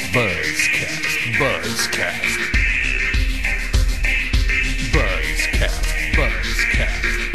Buzzcast, Buzzcast, Buzzcast, Buzzcast.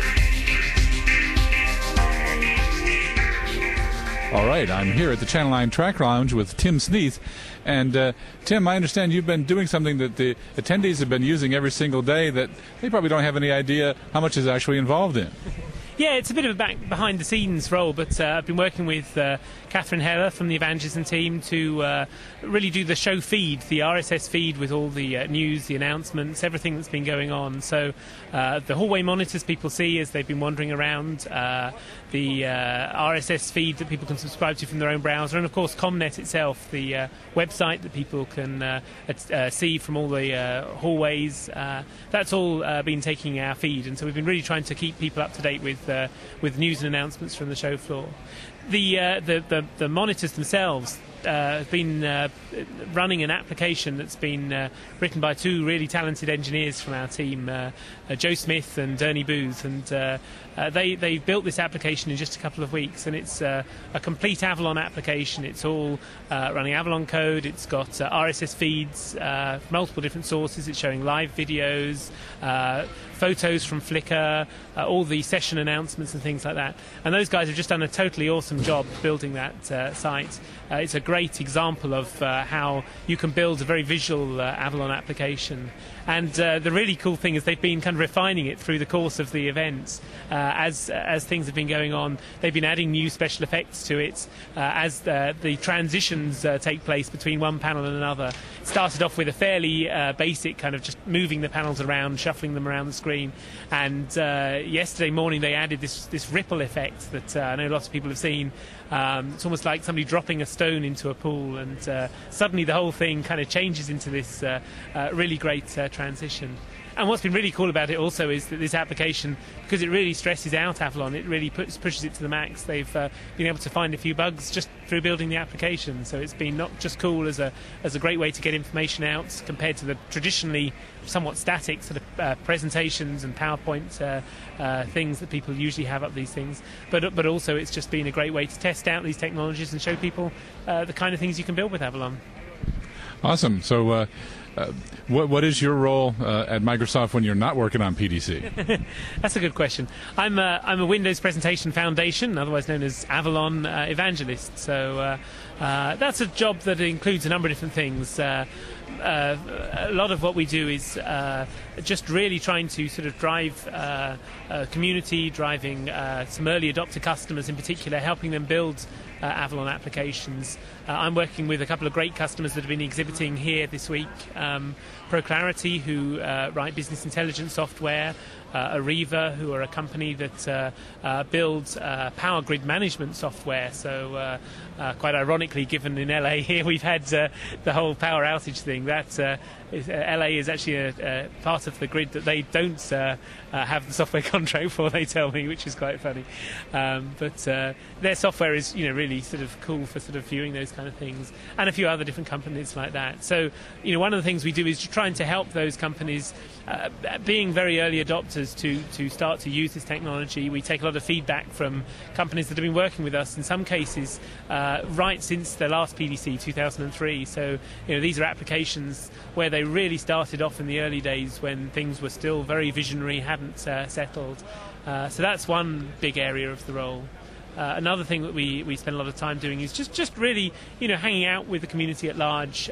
All right, I'm here at the Channel 9 Track Lounge with Tim Sneath. And Tim, I understand you've been doing something that the attendees have been using every single day that they probably don't have any idea how much is actually involved in. Yeah, it's a bit of a behind-the-scenes role, but I've been working with Catherine Heller from the Evangelism team to really do the show feed, the RSS feed with all the news, the announcements, everything that's been going on. So the hallway monitors people see as they've been wandering around, the RSS feed that people can subscribe to from their own browser, and of course ComNet itself, the website that people can see from all the hallways. That's all been taking our feed, and so we've been really trying to keep people up to date with news and announcements from the show floor. The monitors themselves have been running an application that's been written by two really talented engineers from our team, Joe Smith and Ernie Booth, and they built this application in just a couple of weeks, and it's a complete Avalon application. It's all running Avalon code. It's got RSS feeds from multiple different sources. It's showing live videos, photos from Flickr, all the session announcements and things like that. And those guys have just done a totally awesome job building that site. It's a great example of how you can build a very visual Avalon application. And the really cool thing is they've been kind of refining it through the course of the events. As things have been going on, they've been adding new special effects to it as the transitions take place between one panel and another. It started off with a fairly basic kind of just moving the panels around, shuffling them around the screen. And yesterday morning they added this ripple effect that I know lots of people have seen. It's almost like somebody dropping a stone into a pool, and suddenly the whole thing kind of changes into this really great transition. And what's been really cool about it also is that this application, because it really stresses out Avalon, it really pushes it to the max. They've been able to find a few bugs just through building the application. So it's been not just cool as a great way to get information out compared to the traditionally somewhat static sort of presentations and PowerPoint things that people usually have up these things, but also it's just been a great way to test out these technologies and show people the kind of things you can build with Avalon. Awesome. So what is your role at Microsoft when you're not working on PDC? That's a good question. I'm a Windows Presentation Foundation, otherwise known as Avalon Evangelist. So that's a job that includes a number of different things. A lot of what we do is just really trying to sort of drive community, driving some early adopter customers in particular, helping them build Avalon applications. I'm working with a couple of great customers that have been exhibiting here this week. ProClarity, who write business intelligence software, Ariva, who are a company that builds power grid management software. So quite ironically, given in LA here we've had the whole power outage thing, that LA is actually a part of the grid that they don't have the software contract for, they tell me, which is quite funny. But their software is really sort of cool for sort of viewing those kind of things, and a few other different companies like that. So one of the things we do is trying to help those companies being very early adopters to start to use this technology. We take a lot of feedback from companies that have been working with us, in some cases right since the last PDC 2003. So these are applications where they really started off in the early days when things were still very visionary, hadn't settled. So that's one big area of the role. Another thing that we spend a lot of time doing is just really hanging out with the community at large.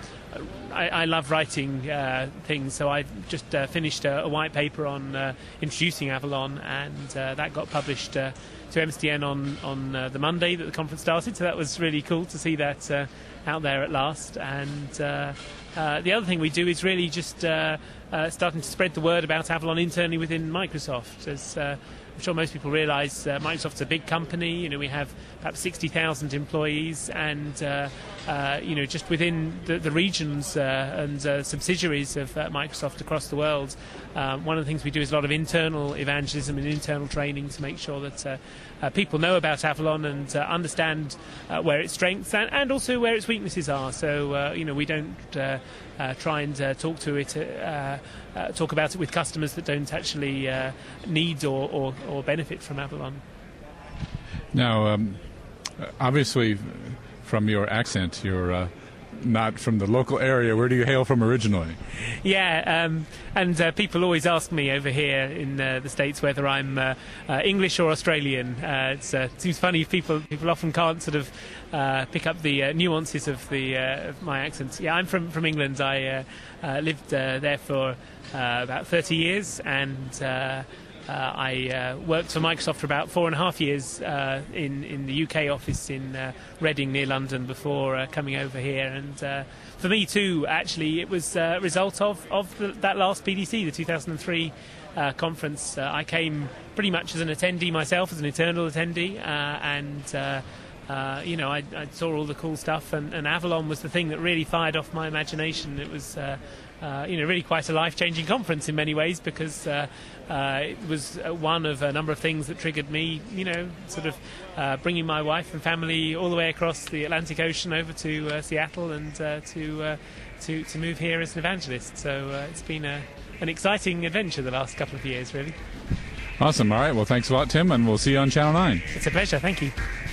I love writing things, so I just finished a white paper on introducing Avalon, and that got published to MSDN on the Monday that the conference started, so that was really cool to see that out there at last. And the other thing we do is really just starting to spread the word about Avalon internally within Microsoft. As I'm sure most people realise, Microsoft's a big company. We have perhaps 60,000 employees, and just within the regions and subsidiaries of Microsoft across the world, one of the things we do is a lot of internal evangelism and internal training to make sure that people know about Avalon and understand where its strengths and also where its weaknesses are. So we don't try and talk about it with customers that don't actually need or benefit from Avalon. Now, obviously, from your accent, you're not from the local area. Where do you hail from originally? Yeah, and people always ask me over here in the States whether I'm English or Australian. It seems funny, people often can't sort of pick up the nuances of my accent. Yeah, I'm from England. I lived there for about 30 years, and I worked for Microsoft for about 4.5 years in the UK office in Reading near London before coming over here. And for me too, actually, it was a result of that last PDC, the 2003 conference. I came pretty much as an attendee myself, as an eternal attendee, and I saw all the cool stuff, and Avalon was the thing that really fired off my imagination. It was really quite a life-changing conference in many ways, because it was one of a number of things that triggered me, sort of bringing my wife and family all the way across the Atlantic Ocean over to Seattle, and to move here as an evangelist. So it's been an exciting adventure the last couple of years, really. Awesome. All right. Well, thanks a lot, Tim, and we'll see you on Channel 9. It's a pleasure. Thank you.